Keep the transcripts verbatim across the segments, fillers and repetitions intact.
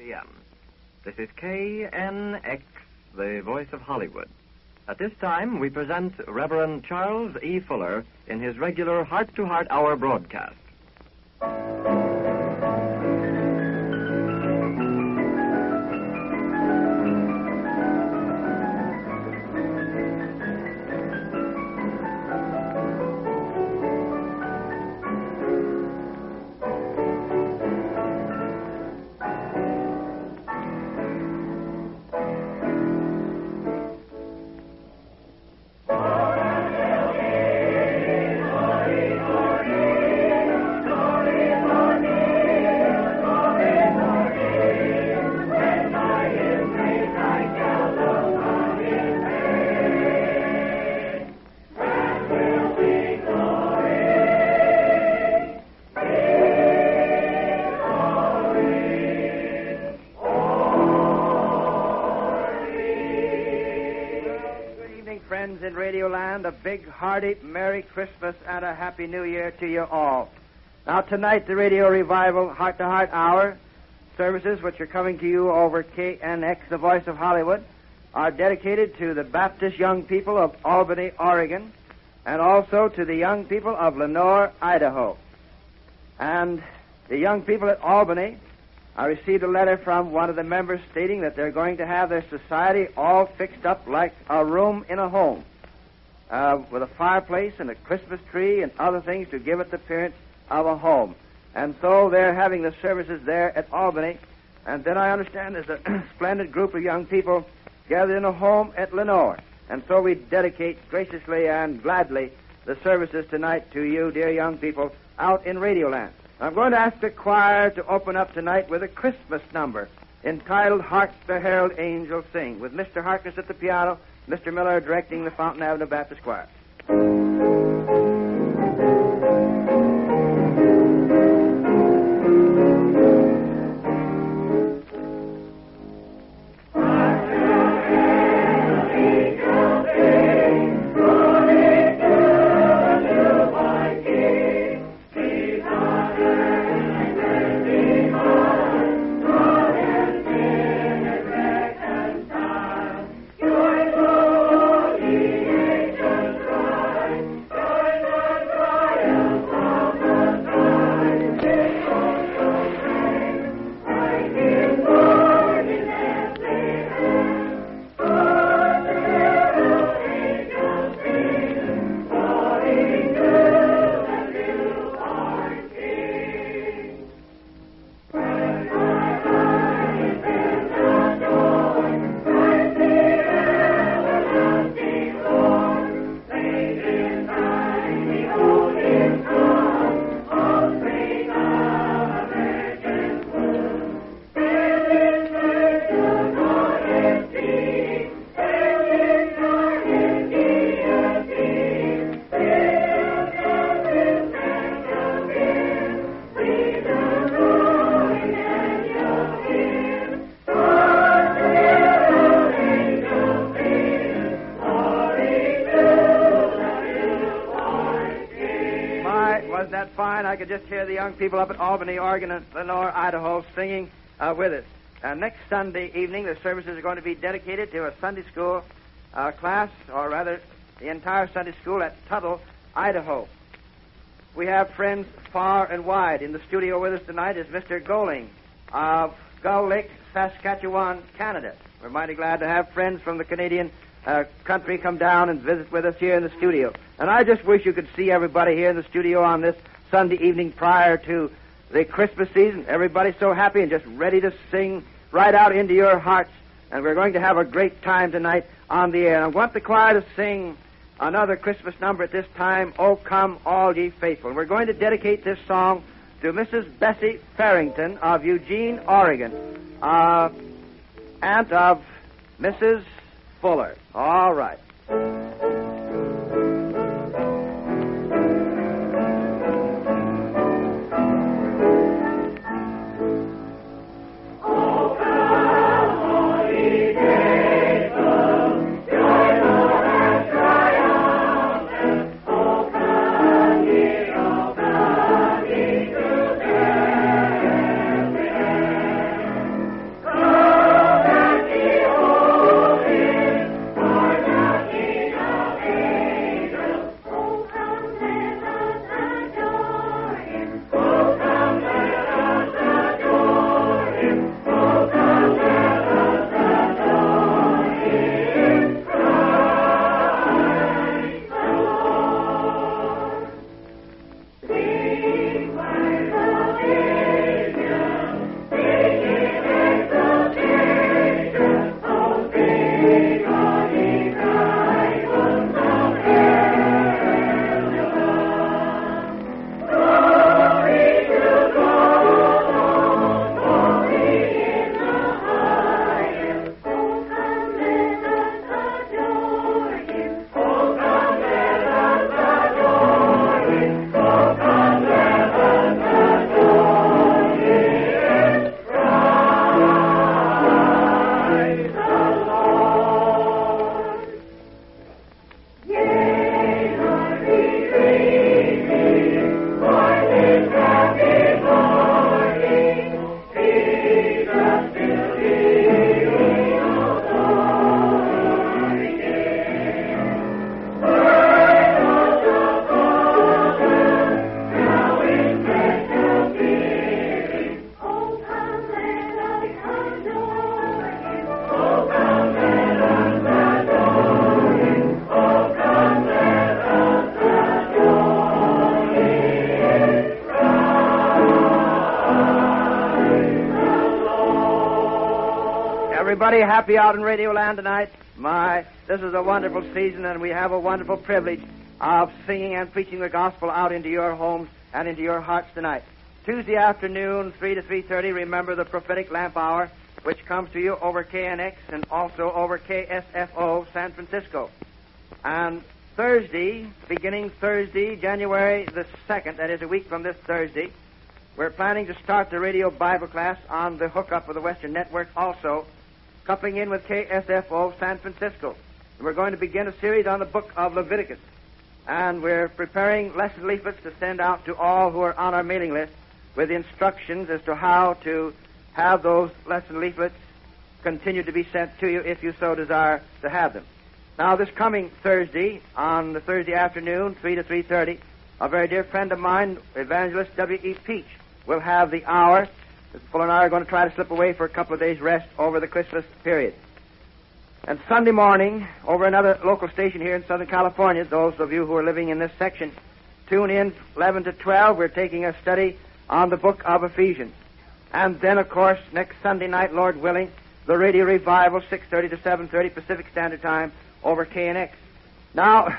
p m This is K N X, the voice of Hollywood. At this time, we present Reverend Charles E. Fuller in his regular Heart-to-Heart Hour broadcast. In Radioland, a big, hearty Merry Christmas and a Happy New Year to you all. Now, tonight, the Radio Revival Heart-to-Heart Hour services, which are coming to you over K N X, the voice of Hollywood, are dedicated to the Baptist young people of Albany, Oregon, and also to the young people of Lenore, Idaho. And the young people at Albany, I received a letter from one of the members stating that they're going to have their society all fixed up like a room in a home, uh, with a fireplace and a Christmas tree and other things to give it the appearance of a home. And so they're having the services there at Albany. And then I understand there's a splendid group of young people gathered in a home at Lenore. And so we dedicate graciously and gladly the services tonight to you, dear young people, out in Radioland. I'm going to ask the choir to open up tonight with a Christmas number entitled Hark the Herald Angels Sing, with Mister Harkness at the piano, Mister Miller directing the Fountain Avenue Baptist Choir. I could just hear the young people up at Albany, Oregon, and Lenore, Idaho, singing uh, with us. Uh, next Sunday evening, the services are going to be dedicated to a Sunday school uh, class, or rather, the entire Sunday school at Tuttle, Idaho. We have friends far and wide. In the studio with us tonight is Mister Goling of Gull Lake, Saskatchewan, Canada. We're mighty glad to have friends from the Canadian uh, country come down and visit with us here in the studio. And I just wish you could see everybody here in the studio on this Sunday evening prior to the Christmas season. Everybody's so happy and just ready to sing right out into your hearts. And we're going to have a great time tonight on the air. And I want the choir to sing another Christmas number at this time, "O Come All Ye Faithful." And we're going to dedicate this song to Missus Bessie Farrington of Eugene, Oregon, uh, aunt of Missus Fuller. All right. Everybody happy out in Radio Land tonight? My, this is a wonderful season, and we have a wonderful privilege of singing and preaching the gospel out into your homes and into your hearts tonight. Tuesday afternoon, three to three thirty, remember the prophetic lamp hour, which comes to you over K N X and also over K S F O San Francisco. And Thursday, beginning Thursday, January the second, that is a week from this Thursday, we're planning to start the radio Bible class on the hookup of the Western Network also, coupling in with K S F O San Francisco. And we're going to begin a series on the book of Leviticus. And we're preparing lesson leaflets to send out to all who are on our mailing list with instructions as to how to have those lesson leaflets continue to be sent to you if you so desire to have them. Now, this coming Thursday, on the Thursday afternoon, three to three thirty, a very dear friend of mine, Evangelist W E Peach, will have the hour. Mister Fuller and I are going to try to slip away for a couple of days' rest over the Christmas period. And Sunday morning, over another local station here in Southern California, those of you who are living in this section, tune in eleven to twelve. We're taking a study on the book of Ephesians. And then, of course, next Sunday night, Lord willing, the radio revival, six thirty to seven thirty Pacific Standard Time over K N X. Now,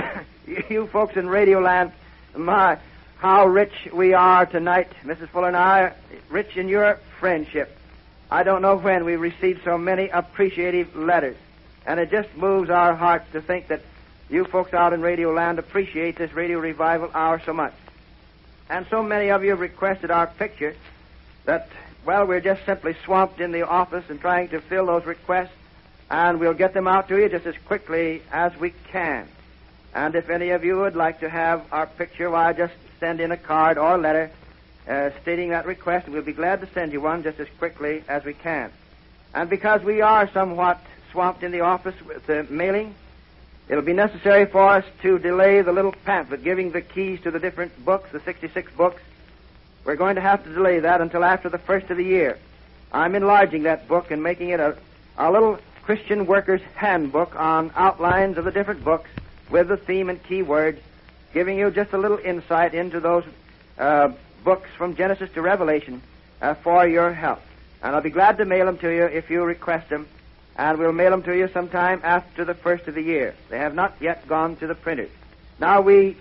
you folks in Radio Land, my, how rich we are tonight, Missus Fuller and I, rich in your friendship. I don't know when we've received so many appreciative letters. And it just moves our hearts to think that you folks out in Radio Land appreciate this radio revival hour so much. And so many of you have requested our picture that, well, we're just simply swamped in the office and trying to fill those requests, and we'll get them out to you just as quickly as we can. And if any of you would like to have our picture, why, just send in a card or a letter uh, stating that request, and we'll be glad to send you one just as quickly as we can. And because we are somewhat swamped in the office with the mailing, it'll be necessary for us to delay the little pamphlet giving the keys to the different books, the sixty-six books. We're going to have to delay that until after the first of the year. I'm enlarging that book and making it a, a little Christian Worker's Handbook on outlines of the different books with the theme and key words, giving you just a little insight into those uh, books from Genesis to Revelation uh, for your help. And I'll be glad to mail them to you if you request them, and we'll mail them to you sometime after the first of the year. They have not yet gone to the printers. Now, we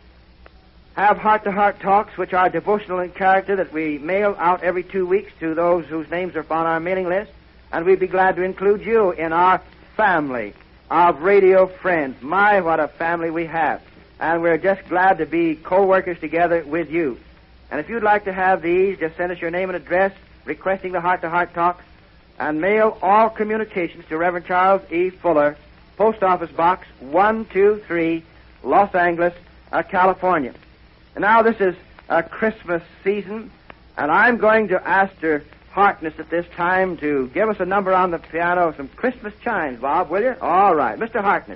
have heart-to-heart talks, which are devotional in character, that we mail out every two weeks to those whose names are on our mailing list, and we'd be glad to include you in our family of radio friends. My, what a family we have. And we're just glad to be co-workers together with you. And if you'd like to have these, just send us your name and address requesting the heart-to-heart talks, and mail all communications to Reverend Charles E. Fuller, Post Office Box one two three, Los Angeles, uh, California. And now this is a Christmas season, and I'm going to ask Mister Harkness at this time to give us a number on the piano, some Christmas chimes, Bob, will you? All right, Mister Harkness.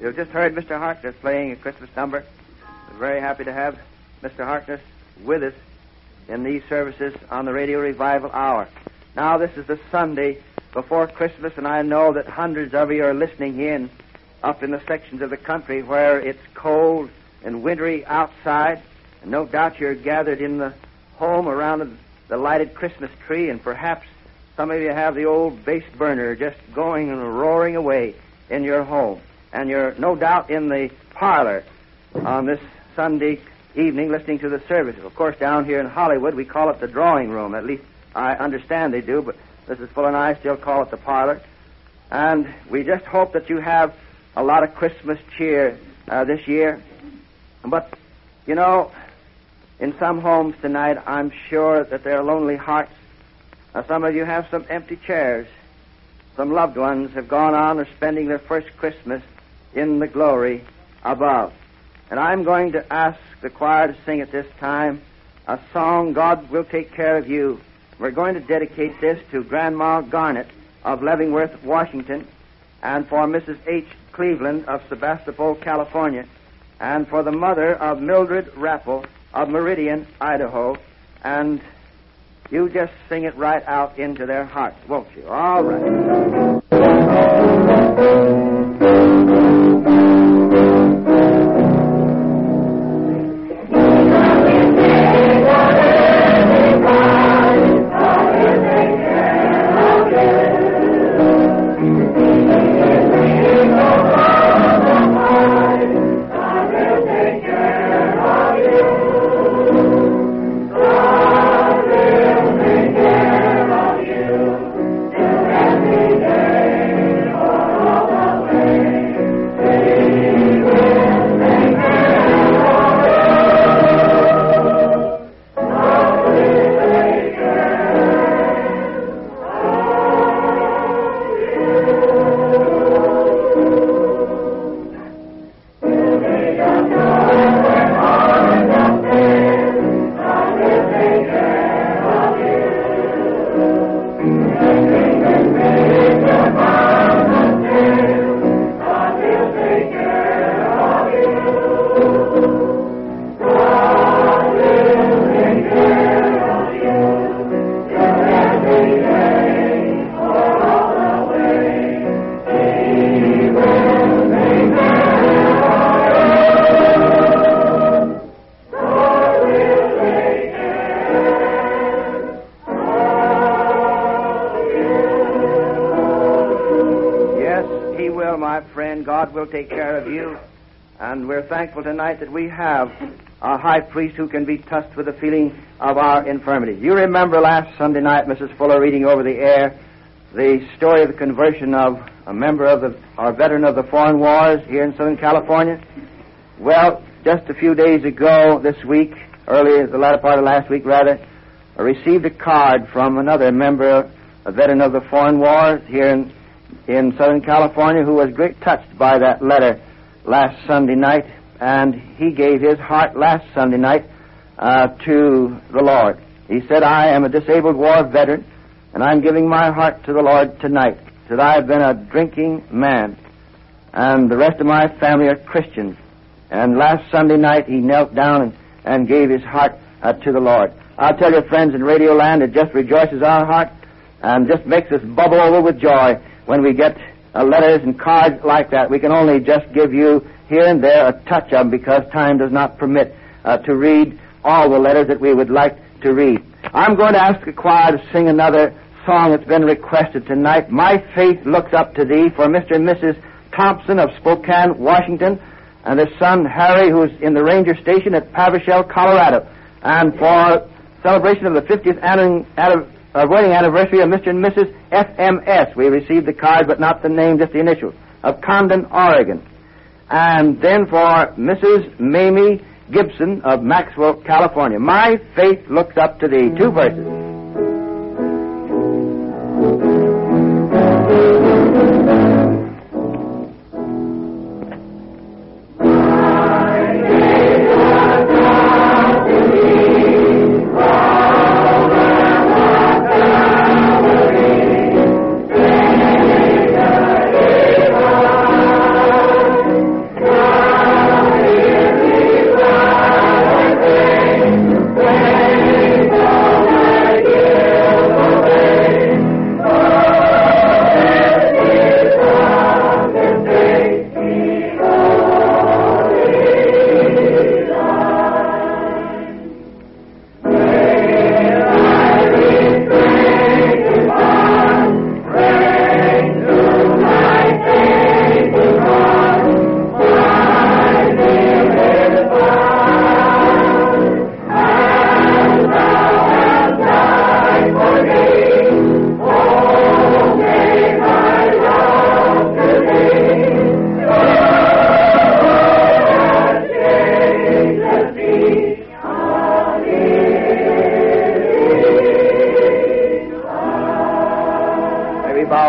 You've just heard Mister Harkness playing a Christmas number. We're very happy to have Mister Harkness with us in these services on the Radio Revival Hour. Now, this is the Sunday before Christmas, and I know that hundreds of you are listening in up in the sections of the country where it's cold and wintry outside, and no doubt you're gathered in the home around the lighted Christmas tree, and perhaps some of you have the old base burner just going and roaring away in your home. And you're no doubt in the parlor on this Sunday evening listening to the services. Of course, down here in Hollywood, we call it the drawing room. At least I understand they do, but Missus Fuller and I still call it the parlor. And we just hope that you have a lot of Christmas cheer uh, this year. But, you know, in some homes tonight, I'm sure that there are lonely hearts. Uh, some of you have some empty chairs. Some loved ones have gone on or spending their first Christmas in the glory above. And I'm going to ask the choir to sing at this time a song, God Will Take Care of You. We're going to dedicate this to Grandma Garnett of Leavenworth, Washington, and for Missus H. Cleveland of Sebastopol, California, and for the mother of Mildred Rappel of Meridian, Idaho. And you just sing it right out into their hearts, won't you? All right. God will take care of you. And we're thankful tonight that we have a high priest who can be touched with the feeling of our infirmities. You remember last Sunday night, Missus Fuller reading over the air the story of the conversion of a member of the, or veteran of the foreign wars here in Southern California. Well, just a few days ago this week, earlier, the latter part of last week rather, I received a card from another member, a veteran of the foreign wars here in in Southern California, who was great touched by that letter last Sunday night, and he gave his heart last Sunday night uh, to the Lord. He said, I am a disabled war veteran, and I'm giving my heart to the Lord tonight. He said, I have been a drinking man, and the rest of my family are Christians. And last Sunday night, he knelt down and, and gave his heart uh, to the Lord. I'll tell you, friends, in Radio Land, it just rejoices our heart and just makes us bubble over with joy when we get uh, letters and cards like that. We can only just give you here and there a touch of them because time does not permit uh, to read all the letters that we would like to read. I'm going to ask the choir to sing another song that's been requested tonight, My Faith Looks Up to Thee, for Mister and Missus Thompson of Spokane, Washington, and their son Harry, who's in the ranger station at Pavershell, Colorado, and for celebration of the fiftieth anniversary Uh, wedding anniversary of Mister and Missus F M S. We received the card, but not the name, just the initials, of Condon, Oregon. And then for Missus Mamie Gibson of Maxwell, California. My Faith Looks Up to Thee. Two verses.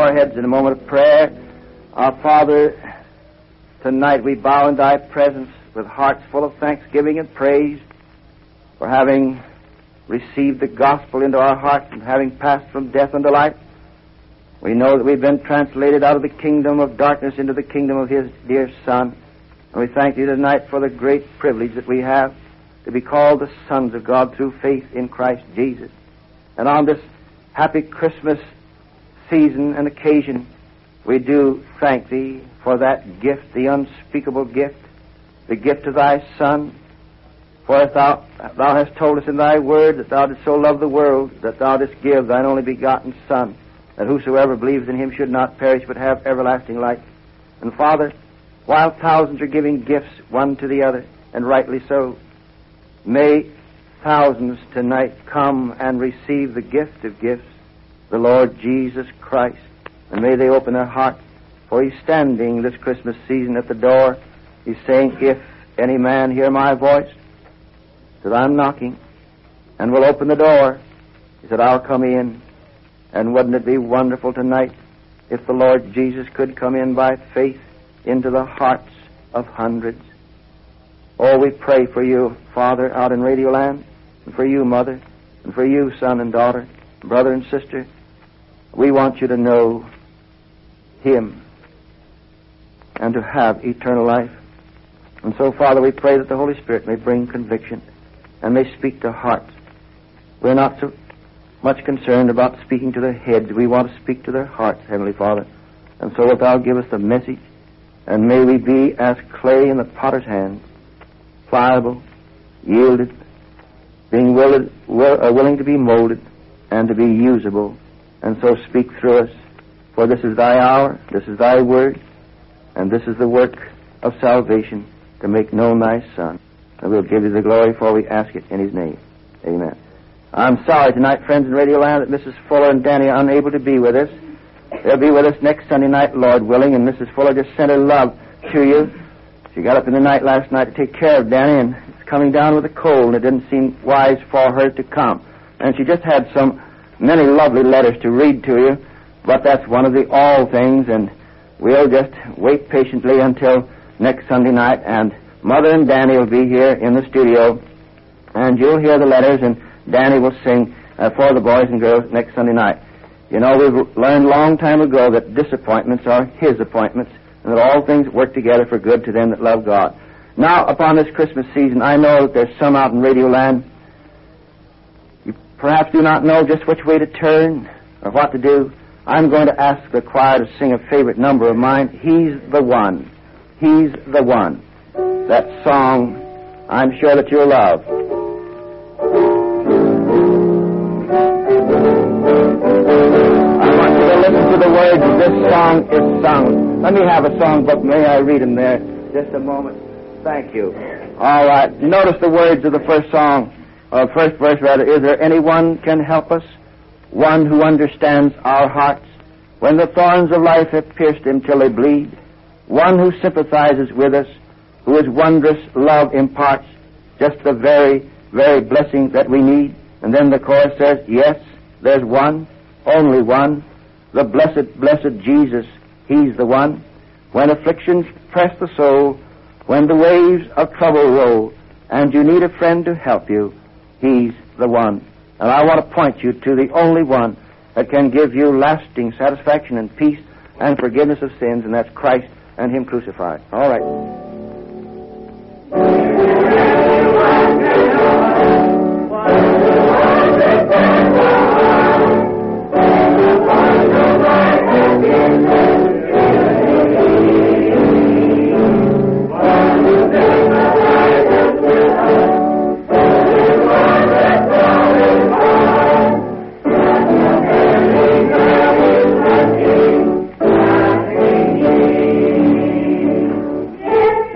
our heads in a moment of prayer. Our Father, tonight we bow in Thy presence with hearts full of thanksgiving and praise for having received the gospel into our hearts and having passed from death unto life. We know that we've been translated out of the kingdom of darkness into the kingdom of His dear Son. And we thank You tonight for the great privilege that we have to be called the sons of God through faith in Christ Jesus. And on this happy Christmas season and occasion, we do thank Thee for that gift, the unspeakable gift, the gift of Thy Son. For if thou, thou hast told us in Thy word that Thou didst so love the world that Thou didst give Thine only begotten Son, that whosoever believes in Him should not perish but have everlasting life. And Father, while thousands are giving gifts one to the other, and rightly so, may thousands tonight come and receive the gift of gifts, the Lord Jesus Christ. And may they open their hearts, for He's standing this Christmas season at the door. He's saying, if any man hear my voice, that I'm knocking, and will open the door, He said, I'll come in. And wouldn't it be wonderful tonight if the Lord Jesus could come in by faith into the hearts of hundreds? Oh, we pray for you, Father, out in Radioland, and for you, Mother, and for you, son and daughter, brother and sister. We want you to know Him and to have eternal life. And so, Father, we pray that the Holy Spirit may bring conviction and may speak to hearts. We're not so much concerned about speaking to their heads. We want to speak to their hearts, Heavenly Father. And so wilt Thou give us the message, and may we be as clay in the potter's hand, pliable, yielded, being willing, will, uh, willing to be molded and to be usable. And so speak through us, for this is Thy hour, this is Thy word, and this is the work of salvation, to make known Thy Son. And we'll give You the glory, for we ask it in His name. Amen. I'm sorry tonight, friends in Radioland, that Missus Fuller and Danny are unable to be with us. They'll be with us next Sunday night, Lord willing, and Missus Fuller just sent her love to you. She got up in the night last night to take care of Danny, and it's coming down with a cold, and it didn't seem wise for her to come. And she just had some many lovely letters to read to you, but that's one of the all things, and we'll just wait patiently until next Sunday night, and Mother and Danny will be here in the studio, and you'll hear the letters, and Danny will sing uh, for the boys and girls next Sunday night. You know, we've learned a long time ago that disappointments are His appointments, and that all things work together for good to them that love God. Now, upon this Christmas season, I know that there's some out in Radioland. You perhaps do not know just which way to turn or what to do. I'm going to ask the choir to sing a favorite number of mine, He's the One. He's the One. That song, I'm sure that you'll love. I want you to listen to the words this song is sung. Let me have a songbook. May I read them there? Just a moment. Thank you. All right. Notice the words of the first song, or first verse rather. Is there anyone can help us? One who understands our hearts when the thorns of life have pierced him till they bleed. One who sympathizes with us, who His wondrous love imparts, just the very, very blessing that we need. And then the chorus says, yes, there's one, only one, the blessed, blessed Jesus, He's the one. When afflictions press the soul, when the waves of trouble roll, and you need a friend to help you, He's the one. And I want to point you to the only one that can give you lasting satisfaction and peace and forgiveness of sins, and that's Christ and Him crucified. All right. Yes.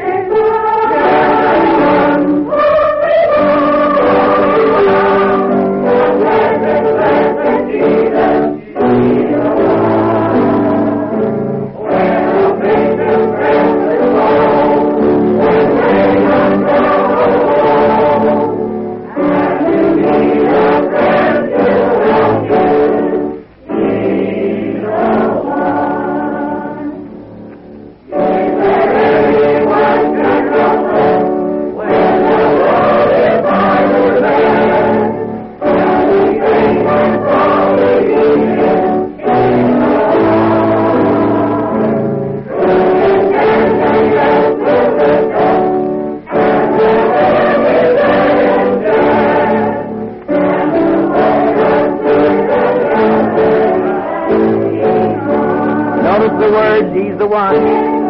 words, he's the one.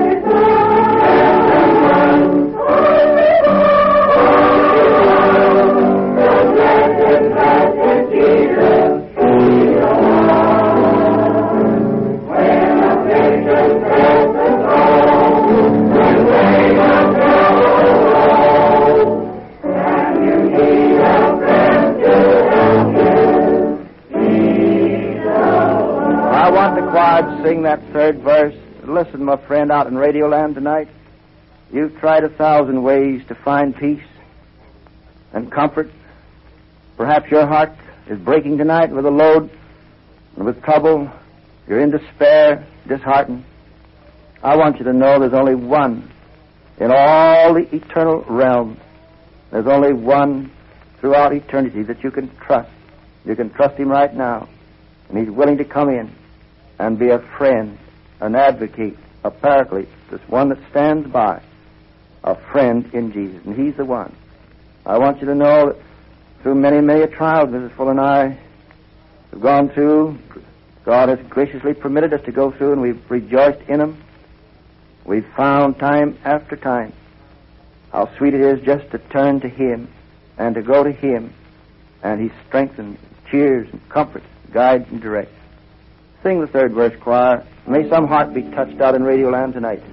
Sing that third verse. Listen, my friend out in Radioland tonight. You've tried a thousand ways to find peace and comfort. Perhaps your heart is breaking tonight with a load and with trouble. You're in despair, disheartened. I want you to know there's only one in all the eternal realm. There's only one throughout eternity that you can trust. You can trust him right now. And he's willing to come in and be a friend, an advocate, a paraclete, this one that stands by, a friend in Jesus. And he's the one. I want you to know that through many, many trials Missus Fuller and I have gone through, God has graciously permitted us to go through, and we've rejoiced in him. We've found time after time how sweet it is just to turn to him and to go to him, and he strengthens, cheers, and comforts, guides, and directs. Sing the third verse, choir. May some heart be touched out in Radioland tonight.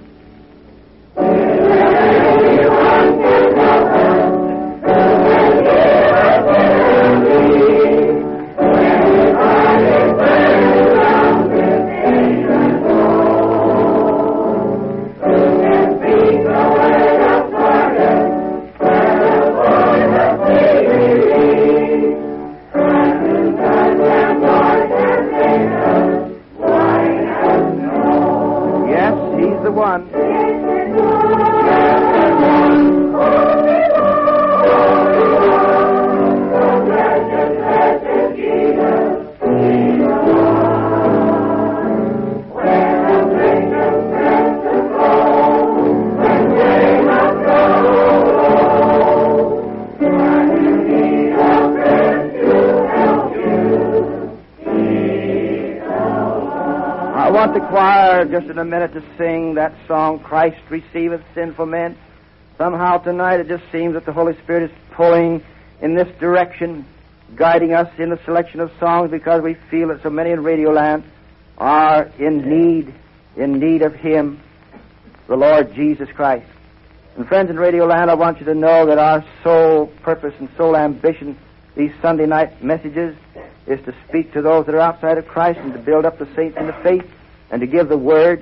Just in a minute to sing that song, Christ Receiveth Sinful Men. Somehow tonight it just seems that the Holy Spirit is pulling in this direction, guiding us in the selection of songs, because we feel that so many in Radioland are in need, in need of him, the Lord Jesus Christ. And friends in Radioland, I want you to know that our sole purpose and sole ambition these Sunday night messages is to speak to those that are outside of Christ and to build up the saints in the faith and to give the word.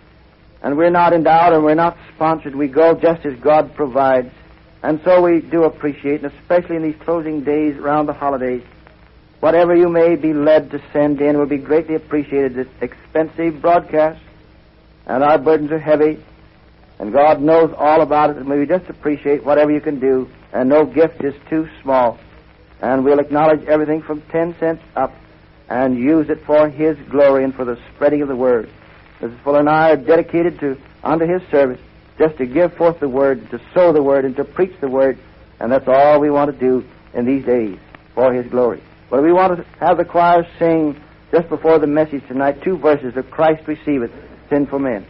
And we're not endowed and we're not sponsored. We go just as God provides. And so we do appreciate, and especially in these closing days around the holidays, whatever you may be led to send in will be greatly appreciated. This expensive broadcast, and our burdens are heavy, and God knows all about it, and we just appreciate whatever you can do, and no gift is too small. And we'll acknowledge everything from ten cents up and use it for his glory and for the spreading of the word. Missus Fuller and I are dedicated to unto his service, just to give forth the word, to sow the word, and to preach the word, and that's all we want to do in these days for his glory. But we want to have the choir sing just before the message tonight two verses of Christ Receiveth Sinful Men.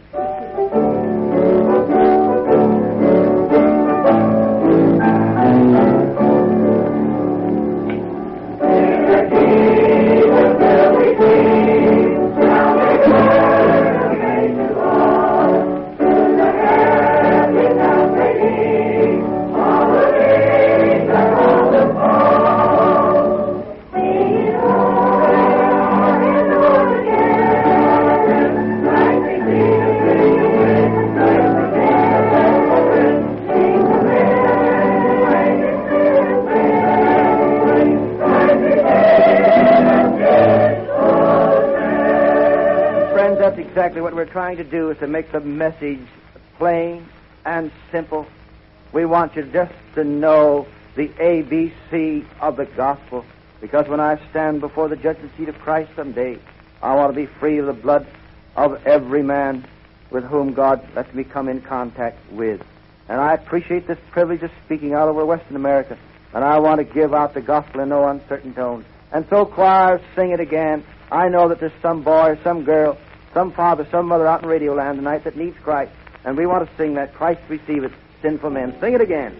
Exactly what we're trying to do is to make the message plain and simple. We want you just to know the A B C of the gospel, because when I stand before the judgment seat of Christ someday, I want to be free of the blood of every man with whom God lets me come in contact with. And I appreciate this privilege of speaking out over Western America, and I want to give out the gospel in no uncertain tones. And so, choir, sing it again. I know that there's some boy or some girl some father, some mother out in Radio Land tonight that needs Christ. And we want to sing that Christ receiveth sinful men. Sing it again.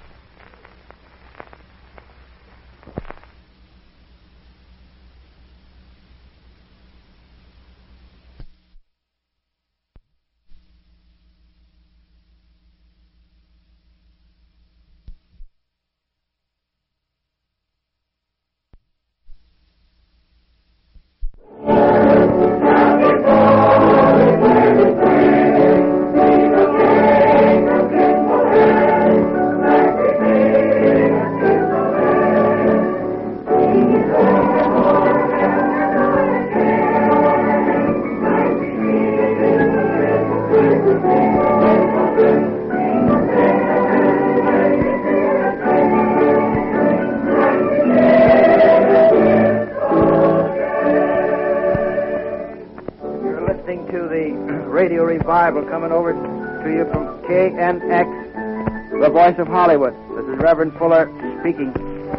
Bible coming over to you from K N X, the voice of Hollywood. This is Reverend Fuller speaking.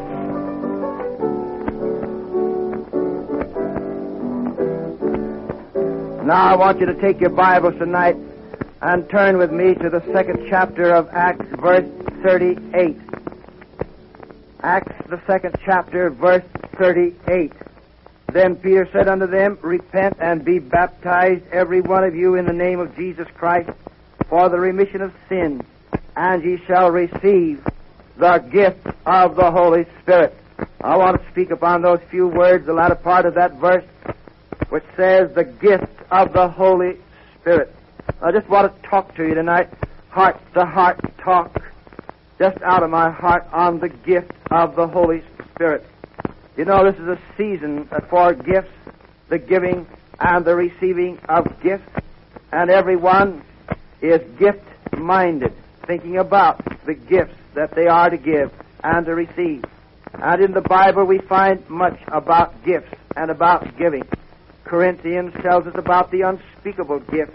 Now I want you to take your Bibles tonight and turn with me to the second chapter of Acts, verse thirty-eight. Acts, the second chapter, verse thirty-eight. Then Peter said unto them, Repent and be baptized, every one of you, in the name of Jesus Christ, for the remission of sins, and ye shall receive the gift of the Holy Spirit. I want to speak upon those few words, the latter part of that verse, which says, the gift of the Holy Spirit. I just want to talk to you tonight, heart-to-heart talk, just out of my heart on the gift of the Holy Spirit. You know, this is a season for gifts, the giving and the receiving of gifts, and everyone is gift-minded, thinking about the gifts that they are to give and to receive. And in the Bible we find much about gifts and about giving. Corinthians tells us about the unspeakable gift,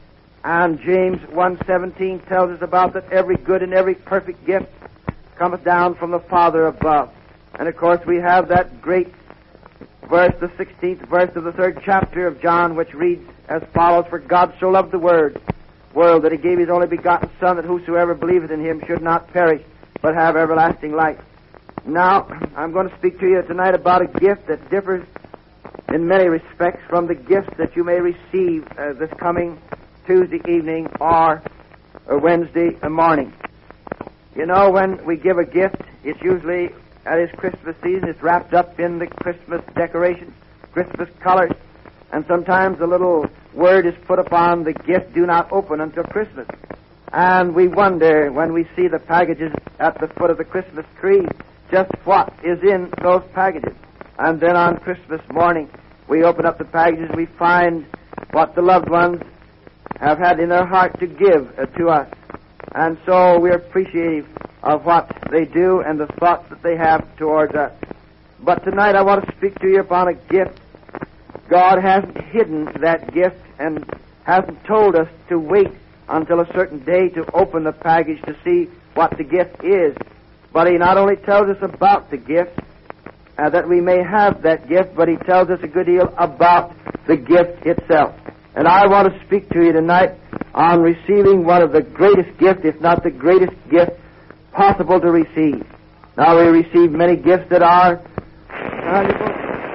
and James one seventeen tells us about that every good and every perfect gift cometh down from the Father above. And, of course, we have that great verse, the sixteenth verse of the third chapter of John, which reads as follows, For God so loved the world, world that he gave his only begotten Son, that whosoever believeth in him should not perish, but have everlasting life. Now, I'm going to speak to you tonight about a gift that differs in many respects from the gifts that you may receive uh, this coming Tuesday evening or, or Wednesday morning. You know, when we give a gift, it's usually... At his Christmas season, it's wrapped up in the Christmas decorations, Christmas colors, and sometimes a little word is put upon the gift, do not open until Christmas. And we wonder when we see the packages at the foot of the Christmas tree, just what is in those packages. And then on Christmas morning, we open up the packages, we find what the loved ones have had in their heart to give uh, to us. And so we're appreciative of what they do and the thoughts that they have towards us. But tonight I want to speak to you upon a gift. God hasn't hidden that gift and hasn't told us to wait until a certain day to open the package to see what the gift is. But he not only tells us about the gift, uh, that we may have that gift, but he tells us a good deal about the gift itself. And I want to speak to you tonight on receiving one of the greatest gifts, if not the greatest gift, possible to receive. Now, we receive many gifts that are valuable,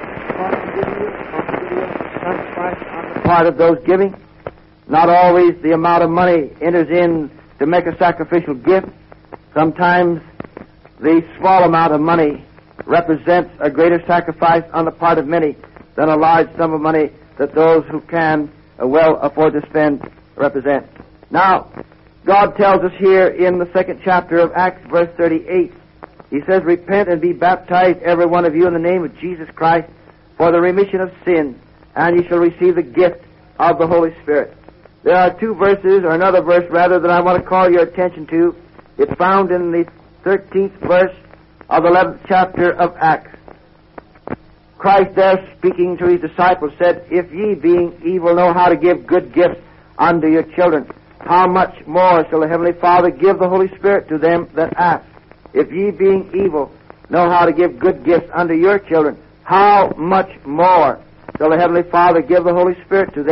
on the part of those giving. Not always the amount of money enters in to make a sacrificial gift. Sometimes the small amount of money represents a greater sacrifice on the part of many than a large sum of money that those who can uh, well afford to spend represent. Now, God tells us here in the second chapter of Acts, verse thirty-eight, he says, Repent and be baptized, every one of you, in the name of Jesus Christ, for the remission of sins, and ye shall receive the gift of the Holy Spirit. There are two verses, or another verse rather, that I want to call your attention to. It's found in the thirteenth verse of the eleventh chapter of Acts. Christ there, speaking to his disciples, said, If ye, being evil, know how to give good gifts unto your children, how much more shall the Heavenly Father give the Holy Spirit to them that ask? If ye, being evil, know how to give good gifts unto your children, how much more shall the Heavenly Father give the Holy Spirit to them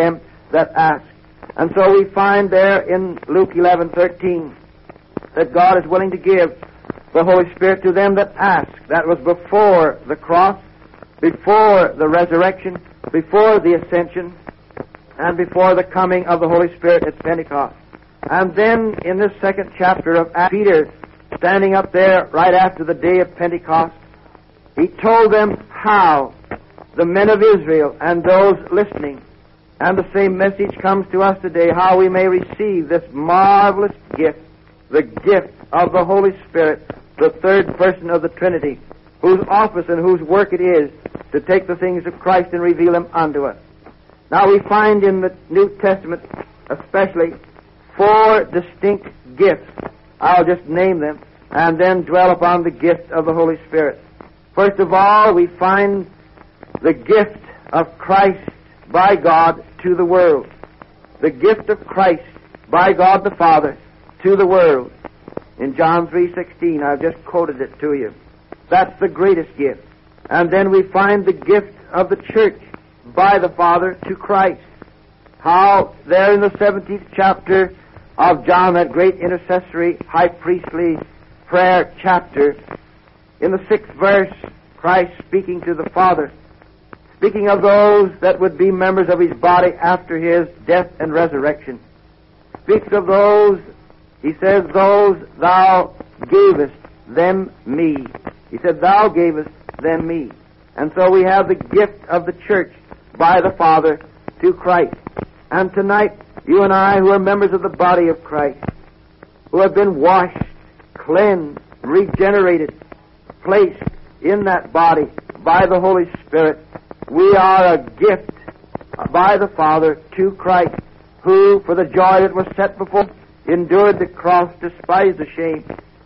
that ask. And so we find there in Luke eleven thirteen that God is willing to give the Holy Spirit to them that ask. That was before the cross, before the resurrection, before the ascension, and before the coming of the Holy Spirit at Pentecost. And then in this second chapter of Acts, Peter, standing up there right after the day of Pentecost, he told them how the men of Israel and those listening, and the same message comes to us today, how we may receive this marvelous gift, the gift of the Holy Spirit, the third person of the Trinity, whose office and whose work it is to take the things of Christ and reveal them unto us. Now we find in the New Testament especially four distinct gifts. I'll just name them and then dwell upon the gift of the Holy Spirit. First of all, we find the gift of Christ by God to the world. The gift of Christ by God the Father to the world. In John three sixteen, I've just quoted it to you. That's the greatest gift. And then we find the gift of the church by the Father to Christ. How there in the seventeenth chapter of John, that great intercessory high priestly prayer chapter, in the sixth verse, Christ speaking to the Father, speaking of those that would be members of his body after his death and resurrection, speaks of those, he says, those thou gavest them me. He said, thou gavest them me. And so we have the gift of the church by the Father to Christ. And tonight, you and I, who are members of the body of Christ, who have been washed, cleansed, regenerated, placed in that body by the Holy Spirit, we are a gift by the Father to Christ, who, for the joy that was set before him, endured the cross, despised the shame,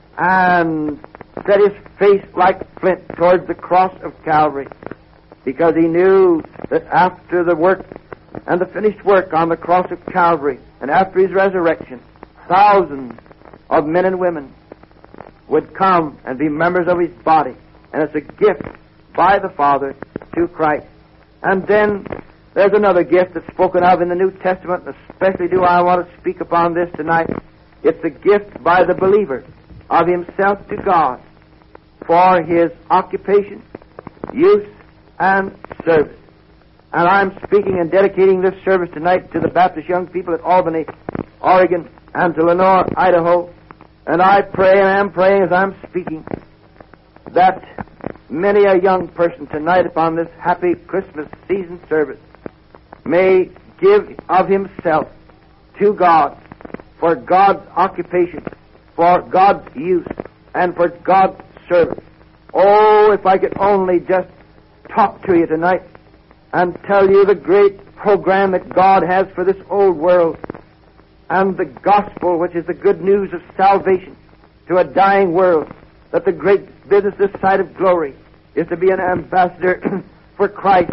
and set his face like flint towards the cross of Calvary, because he knew that after the work and the finished work on the cross of Calvary, and after his resurrection, thousands of men and women would come and be members of his body. And it's a gift by the Father to Christ. And then there's another gift that's spoken of in the New Testament, and especially do I want to speak upon this tonight. It's a gift by the believer of himself to God for his occupation, use, and service. And I'm speaking and dedicating this service tonight to the Baptist young people at Albany, Oregon, and to Lenore, Idaho. And I pray, and am praying as I'm speaking, that many a young person tonight upon this happy Christmas season service may give of himself to God for God's occupation, for God's use, and for God's service. Oh, if I could only just talk to you tonight and tell you the great program that God has for this old world, and the gospel, which is the good news of salvation to a dying world, that the great business this side of glory is to be an ambassador for Christ,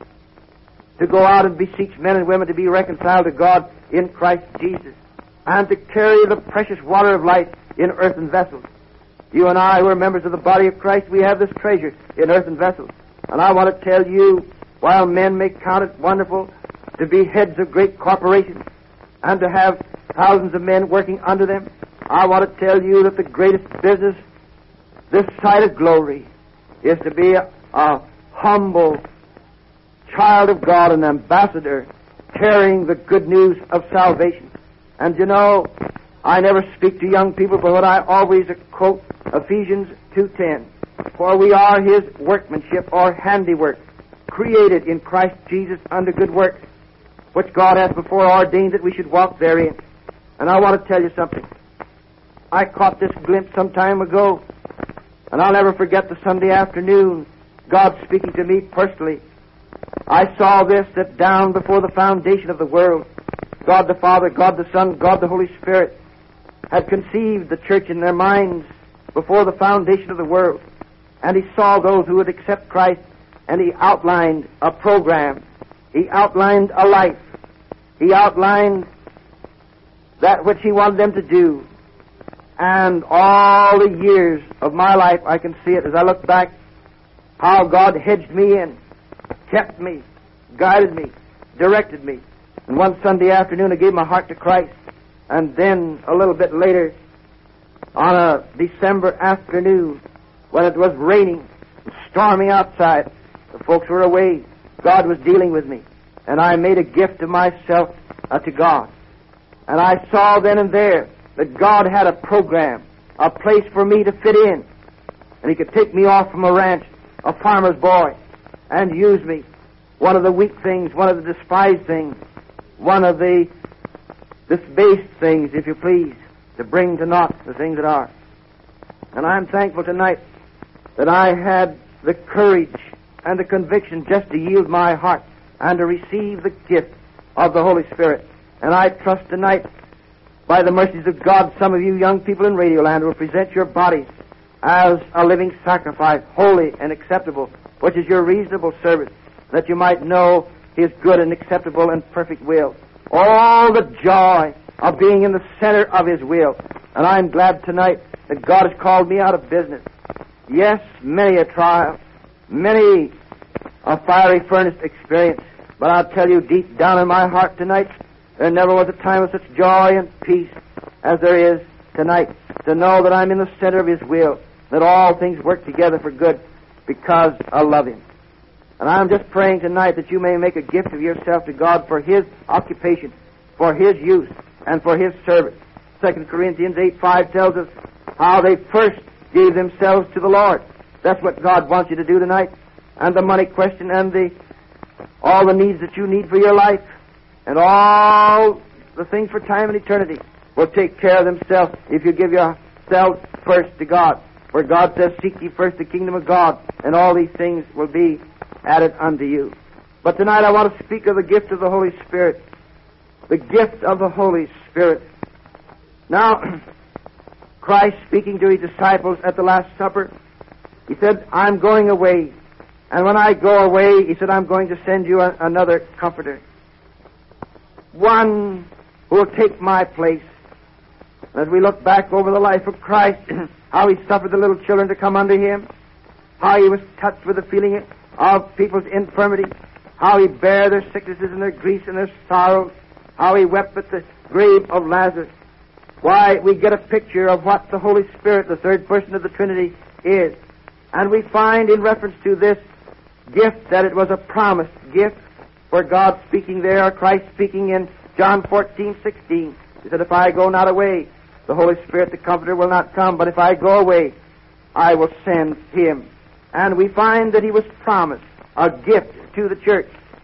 to go out and beseech men and women to be reconciled to God in Christ Jesus, and to carry the precious water of life in earthen vessels. You and I, who are members of the body of Christ, we have this treasure in earthen vessels. And I want to tell you, while men may count it wonderful to be heads of great corporations and to have thousands of men working under them, I want to tell you that the greatest business this side of glory is to be a, a humble child of God, an ambassador, carrying the good news of salvation. And you know, I never speak to young people, but what I always quote Ephesians two ten. For we are his workmanship, or handiwork, created in Christ Jesus unto good works, which God hath before ordained that we should walk therein. And I want to tell you something. I caught this glimpse some time ago, and I'll never forget the Sunday afternoon, God speaking to me personally. I saw this, that down before the foundation of the world, God the Father, God the Son, God the Holy Spirit had conceived the church in their minds before the foundation of the world. And he saw those who would accept Christ, and he outlined a program. He outlined a life. He outlined that which he wanted them to do. And all the years of my life, I can see it as I look back, how God hedged me in, kept me, guided me, directed me, And one Sunday afternoon, I gave my heart to Christ. And then, a little bit later, on a December afternoon, when it was raining and storming outside, the folks were away, God was dealing with me. And I made a gift of myself uh, to God. And I saw then and there that God had a program, a place for me to fit in. And He could take me off from a ranch, a farmer's boy, and use me. One of the weak things, one of the despised things, one of the disbased things, if you please, to bring to naught the things that are. And I'm thankful tonight that I had the courage and the conviction just to yield my heart and to receive the gift of the Holy Spirit. And I trust tonight, by the mercies of God, some of you young people in Radioland will present your bodies as a living sacrifice, holy and acceptable, which is your reasonable service, that you might know His good and acceptable and perfect will. All the joy of being in the center of His will. And I'm glad tonight that God has called me out of business. Yes, many a trial, many a fiery furnace experience, but I'll tell you, deep down in my heart tonight, there never was a time of such joy and peace as there is tonight, to know that I'm in the center of His will, that all things work together for good because I love Him. And I'm just praying tonight that you may make a gift of yourself to God for His occupation, for His use, and for His service. Second Corinthians eight five tells us how they first gave themselves to the Lord. That's what God wants you to do tonight. And the money question and the all the needs that you need for your life and all the things for time and eternity will take care of themselves if you give yourself first to God. For God says, seek ye first the kingdom of God, and all these things will be added unto you. But tonight I want to speak of the gift of the Holy Spirit. The gift of the Holy Spirit. Now, Christ speaking to His disciples at the Last Supper, He said, I'm going away. And when I go away, He said, I'm going to send you a, another comforter. One who will take my place. As we look back over the life of Christ, how He suffered the little children to come unto Him, how He was touched with the feeling of people's infirmity, how He bare their sicknesses and their griefs and their sorrows, how He wept at the grave of Lazarus. Why, we get a picture of what the Holy Spirit, the third person of the Trinity, is. And we find in reference to this gift that it was a promised gift, for God speaking there, or Christ speaking in John fourteen sixteen. He said, if I go not away, the Holy Spirit, the Comforter, will not come, but if I go away, I will send Him. And we find that He was promised a gift to the church,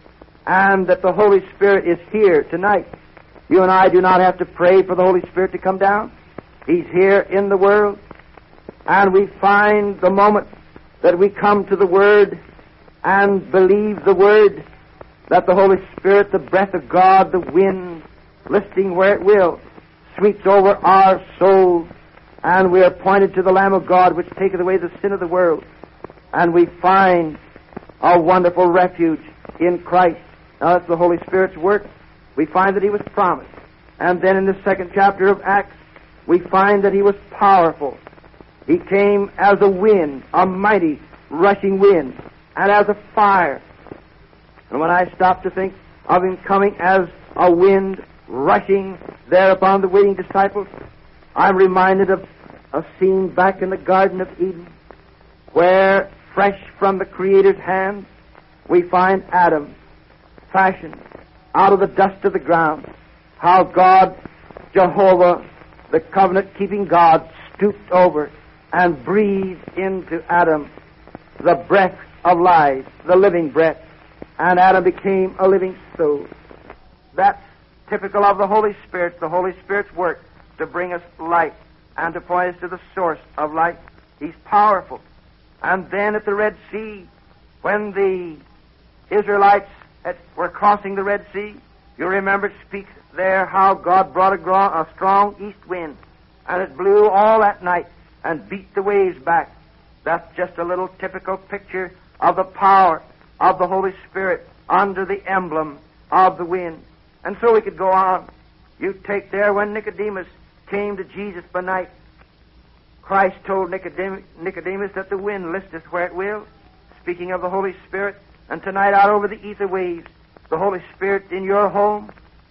and that the Holy Spirit is here tonight. You and I do not have to pray for the Holy Spirit to come down. He's here in the world, and we find the moment that we come to the Word and believe the Word, that the Holy Spirit, the breath of God, the wind, listing where it will, sweeps over our souls, and we are pointed to the Lamb of God, which taketh away the sin of the world. And we find a wonderful refuge in Christ. Now, that's the Holy Spirit's work. We find that He was promised. And then in the second chapter of Acts, we find that He was powerful. He came as a wind, a mighty rushing wind, and as a fire. And when I stop to think of Him coming as a wind rushing there upon the waiting disciples, I'm reminded of a scene back in the Garden of Eden, where, fresh from the Creator's hand, we find Adam fashioned out of the dust of the ground. How God, Jehovah, the covenant-keeping God, stooped over and breathed into Adam the breath of life, the living breath, and Adam became a living soul. That's typical of the Holy Spirit, the Holy Spirit's work to bring us light and to point us to the source of light. He's powerful. And then at the Red Sea, when the Israelites had, were crossing the Red Sea, you remember it speaks there how God brought a, gro- a strong east wind, and it blew all that night and beat the waves back. That's just a little typical picture of the power of the Holy Spirit under the emblem of the wind. And so we could go on. You take there when Nicodemus came to Jesus by night. Christ told Nicodemus, Nicodemus that the wind listeth where it will, speaking of the Holy Spirit. And tonight out over the ether waves, the Holy Spirit in your home,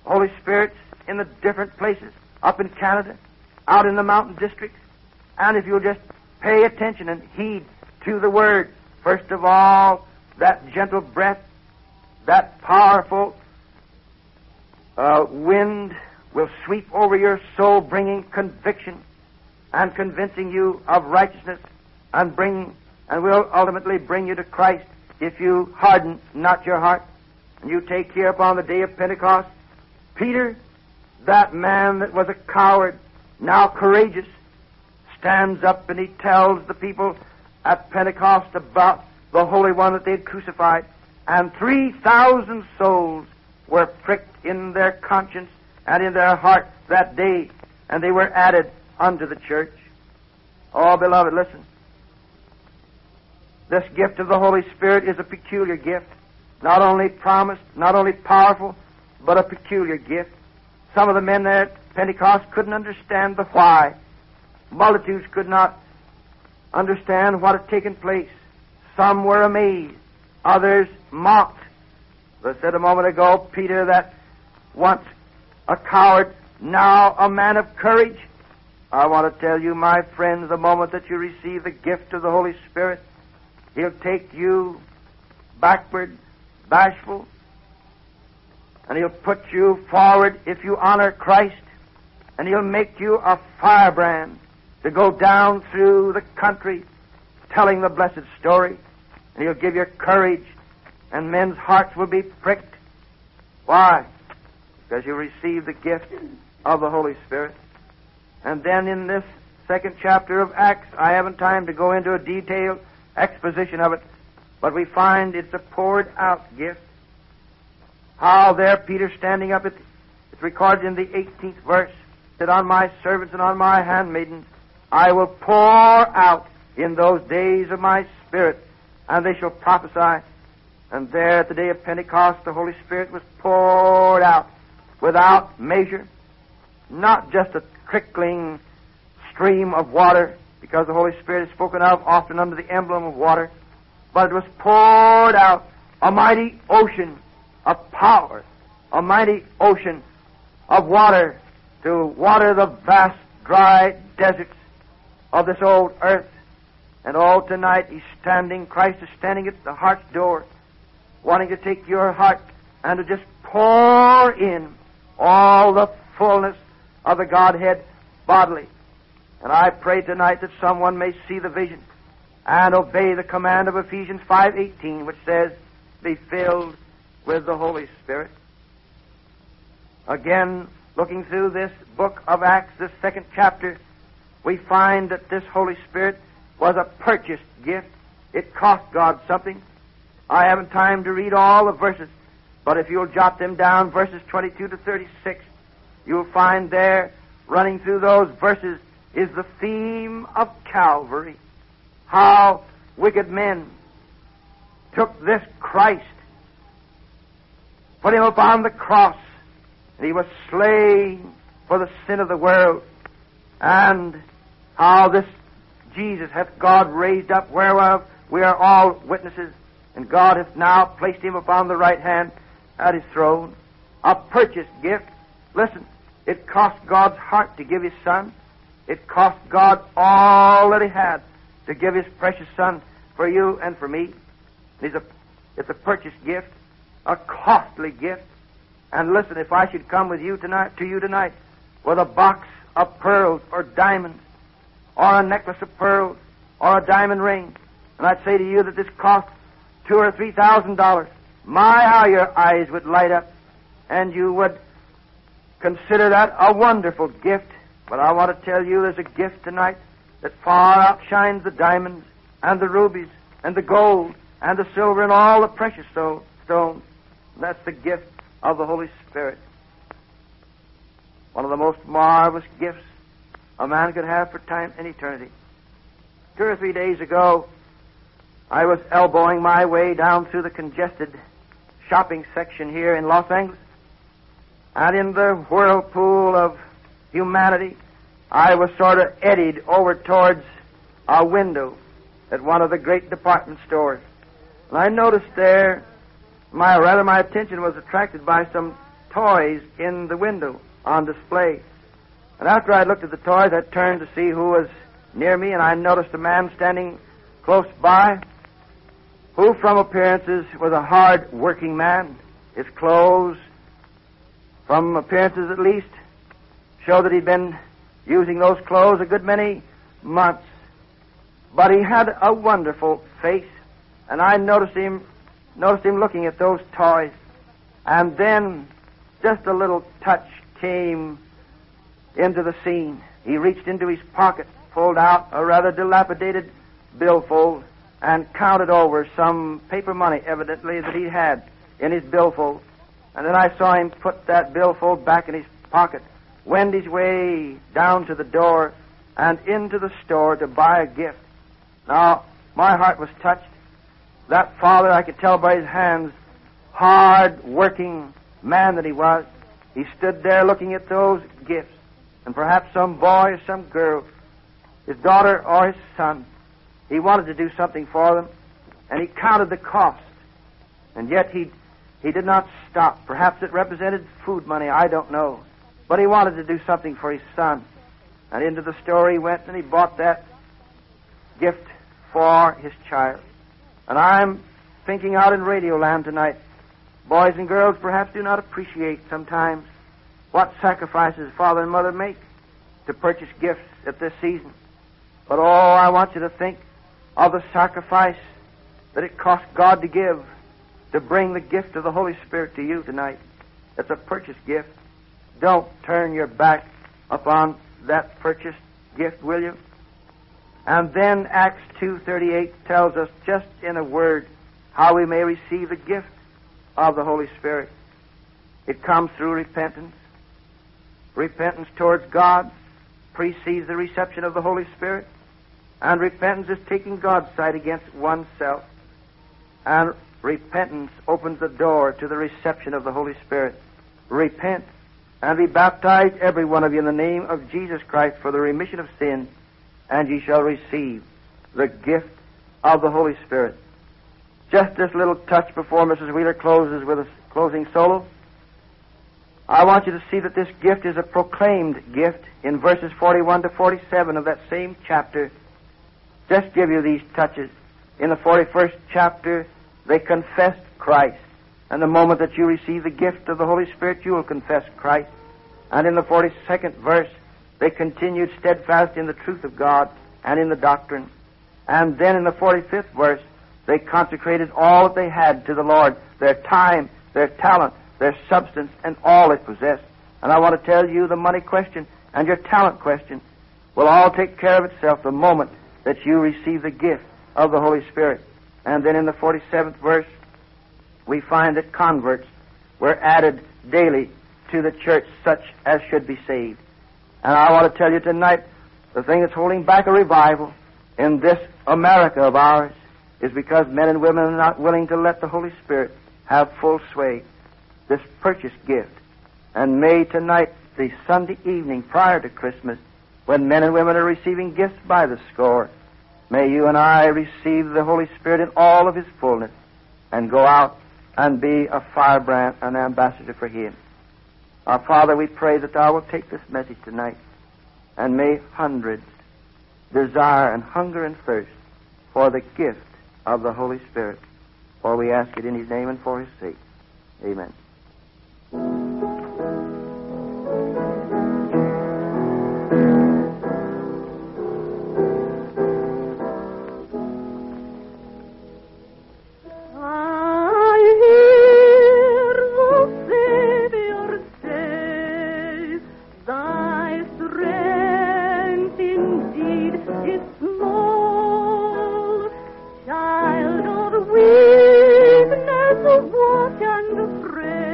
Holy Spirit's in the different places, up in Canada, out in the mountain districts. And if you'll just pay attention and heed to the Word, first of all, that gentle breath, that powerful uh, wind will sweep over your soul, bringing conviction and convincing you of righteousness, and bring and will ultimately bring you to Christ if you harden not your heart. And you take here upon the day of Pentecost, Peter, that man that was a coward, now courageous, stands up and he tells the people at Pentecost about the Holy One that they had crucified. And three thousand souls were pricked in their conscience and in their heart that day, and they were added unto the church. Oh, beloved, listen. This gift of the Holy Spirit is a peculiar gift. Not only promised, not only powerful, but a peculiar gift. Some of the men there at Pentecost couldn't understand the why. Multitudes could not understand what had taken place. Some were amazed. Others mocked. As I said a moment ago, Peter, that once a coward, now a man of courage. I want to tell you, my friends, the moment that you receive the gift of the Holy Spirit, He'll take you backward, bashful, and He'll put you forward if you honor Christ, and He'll make you a firebrand to go down through the country telling the blessed story, and He'll give you courage, and men's hearts will be pricked. Why? Because you receive the gift of the Holy Spirit. And then in this second chapter of Acts, I haven't time to go into a detailed exposition of it, but we find it's a poured out gift. How there Peter standing up, at, it's recorded in the eighteenth verse, that on my servants and on my handmaidens I will pour out in those days of my Spirit, and they shall prophesy. And there at the day of Pentecost, the Holy Spirit was poured out without measure, not just a trickling stream of water, because the Holy Spirit is spoken of often under the emblem of water, but it was poured out, a mighty ocean of power, a mighty ocean of water to water the vast dry deserts of this old earth. And oh, tonight He's standing, Christ is standing at the heart's door, wanting to take your heart and to just pour in all the fullness of the Godhead bodily. And I pray tonight that someone may see the vision and obey the command of Ephesians five eighteen, which says, be filled with the Holy Spirit. Again, looking through this book of Acts, this second chapter, we find that this Holy Spirit was a purchased gift. It cost God something. I haven't time to read all the verses, but if you'll jot them down, verses twenty-two to thirty-six, you'll find there, running through those verses, is the theme of Calvary. How wicked men took this Christ, put Him upon the cross, and He was slain for the sin of the world, and how this Jesus hath God raised up, whereof we are all witnesses, and God hath now placed Him upon the right hand at His throne. A purchased gift. Listen, it cost God's heart to give His Son. It cost God all that He had to give His precious Son for you and for me. It's a, it's a purchased gift, a costly gift. And listen, if I should come with you tonight, to you tonight, with a box of pearls or diamonds, or a necklace of pearls, or a diamond ring, and I'd say to you that this cost two or three thousand dollars, my, how your eyes would light up, and you would consider that a wonderful gift. But I want to tell you there's a gift tonight that far outshines the diamonds and the rubies and the gold and the silver and all the precious stones. And that's the gift of the Holy Spirit. One of the most marvelous gifts a man could have for time and eternity. Two or three days ago, I was elbowing my way down through the congested shopping section here in Los Angeles, and in the whirlpool of humanity, I was sort of eddied over towards a window at one of the great department stores. And I noticed there, my rather my attention was attracted by some toys in the window on display. And after I looked at the toys, I turned to see who was near me, and I noticed a man standing close by who, from appearances, was a hard-working man. His clothes, from appearances at least, show that he'd been using those clothes a good many months. But he had a wonderful face, and I noticed him noticed him looking at those toys. And then just a little touch came into the scene. He reached into his pocket, pulled out a rather dilapidated billfold, and counted over some paper money, evidently, that he had in his billfold. And then I saw him put that billfold back in his pocket, wend his way down to the door and into the store to buy a gift. Now, my heart was touched. That father, I could tell by his hands, hard-working man that he was, he stood there looking at those gifts. And perhaps some boy or some girl, his daughter or his son, he wanted to do something for them, and he counted the cost. And yet he he did not stop. Perhaps it represented food money, I don't know. But he wanted to do something for his son. And into the store he went, and he bought that gift for his child. And I'm thinking out in Radioland tonight, boys and girls perhaps do not appreciate sometimes what sacrifices father and mother make to purchase gifts at this season. But oh, I want you to think of the sacrifice that it cost God to give to bring the gift of the Holy Spirit to you tonight. It's a purchased gift. Don't turn your back upon that purchased gift, will you? And then Acts two thirty-eight tells us just in a word how we may receive the gift of the Holy Spirit. It comes through repentance. Repentance towards God precedes the reception of the Holy Spirit. And repentance is taking God's side against oneself. And repentance opens the door to the reception of the Holy Spirit. Repent and be baptized, every one of you, in the name of Jesus Christ for the remission of sin, and ye shall receive the gift of the Holy Spirit. Just this little touch before Missus Wheeler closes with a closing solo. I want you to see that this gift is a proclaimed gift in verses forty-one to forty-seven of that same chapter. Just give you these touches. In the forty-first chapter, they confessed Christ. And the moment that you receive the gift of the Holy Spirit, you will confess Christ. And in the forty-second verse, they continued steadfast in the truth of God and in the doctrine. And then in the forty-fifth verse, they consecrated all that they had to the Lord, their time, their talent, their substance, and all they possessed. And I want to tell you the money question and your talent question will all take care of itself the moment that you receive the gift of the Holy Spirit. And then in the forty-seventh verse, we find that converts were added daily to the church, such as should be saved. And I want to tell you tonight, the thing that's holding back a revival in this America of ours is because men and women are not willing to let the Holy Spirit have full sway, this purchased gift. And may tonight, the Sunday evening prior to Christmas, when men and women are receiving gifts by the score, may you and I receive the Holy Spirit in all of His fullness and go out and be a firebrand, an ambassador for Him. Our Father, we pray that Thou wilt take this message tonight, and may hundreds desire and hunger and thirst for the gift of the Holy Spirit. For we ask it in His name and for His sake. Amen. Child of weakness, of what and of prayer.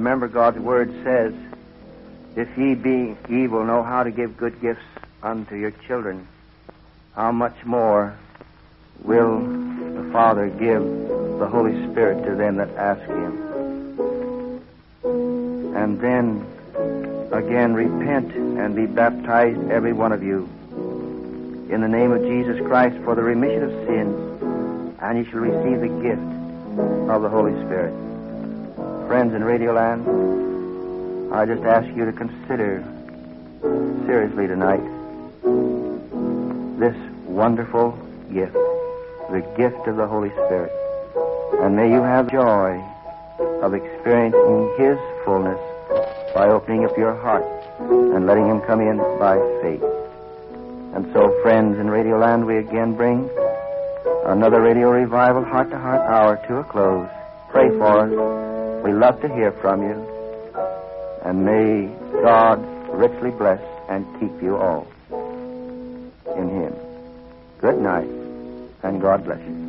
Remember, God's word says, if ye being evil know how to give good gifts unto your children, how much more will the Father give the Holy Spirit to them that ask Him? And then, again, repent and be baptized, every one of you, in the name of Jesus Christ for the remission of sins, and you shall receive the gift of the Holy Spirit. Friends in Radioland, I just ask you to consider seriously tonight this wonderful gift, the gift of the Holy Spirit. And may you have joy of experiencing His fullness by opening up your heart and letting Him come in by faith. And so, friends in Radioland, we again bring another Radio Revival Heart to Heart Hour to a close. Pray for us. We love to hear from you. And may God richly bless and keep you all in Him. Good night, and God bless you.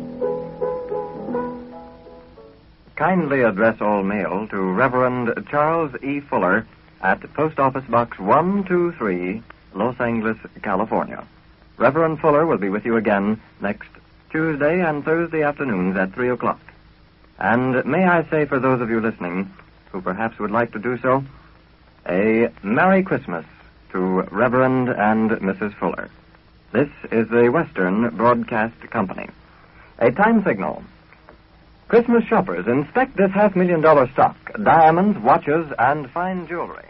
Kindly address all mail to Reverend Charles E. Fuller at Post Office Box one two three, Los Angeles, California. Reverend Fuller will be with you again next Tuesday and Thursday afternoons at three o'clock. And may I say, for those of you listening who perhaps would like to do so, a Merry Christmas to Reverend and Missus Fuller. This is the Western Broadcast Company. A time signal. Christmas shoppers, inspect this half-million dollar stock: diamonds, watches, and fine jewelry.